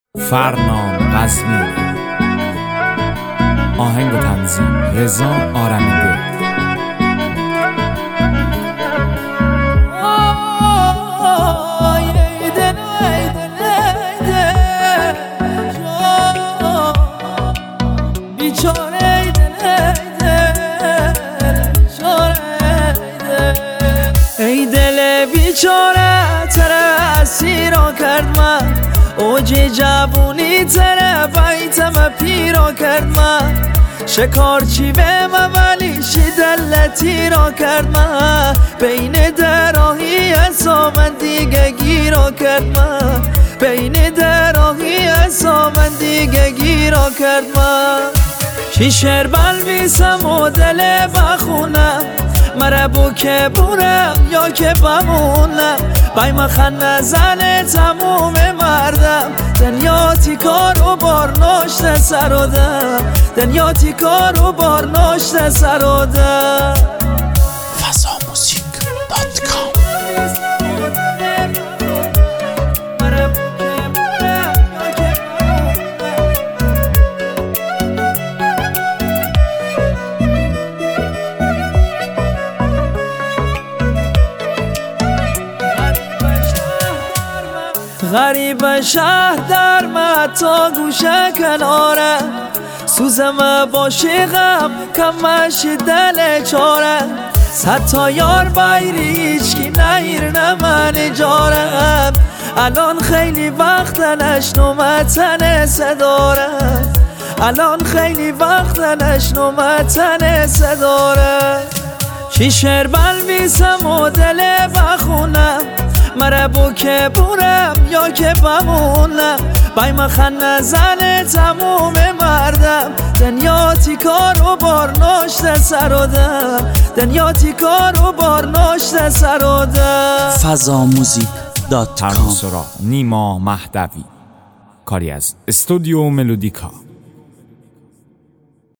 فرنام قزوین. آهنگ و تنظیم رضا آرمیده. ای دل بیچاره تره اسیرا کرد من، اوج جوونی تره بیتم پیرا کرد من، شکارچی به من ولی شدلتی را کرد من، بین دراهی اصا من دیگه گیرا کرد من، بین دراهی اصا من دیگه گیرا کرد من. شیشر بلویسم و دل بخونم، مره بو که بورم یا که بمونم، بای مخن زن تموم مردم، دنیا تیکار و بار ناشت سرادم، دنیا تیکار و بار ناشت سرادم. fazamusic.com. غریب شهر در من تا گوشه کناره، سوزم باشی غم کمش دل چاره، صد تا یار بایری هیچکی نهیر نمن جارم، الان خیلی وقت نشنومتن صدارم، الان خیلی وقت نشنومتن صدارم. شیشر بلویسم و دل بخونم، مره بو که بورم یا که بمونم، بای مخن زن تموم مردم، دنیا تیکار و بار ناشت سرادم، دنیا تیکار و بار ناشت سرادم. fazamusic.com. نیما مهدوی، کاری از استودیو ملودیکا.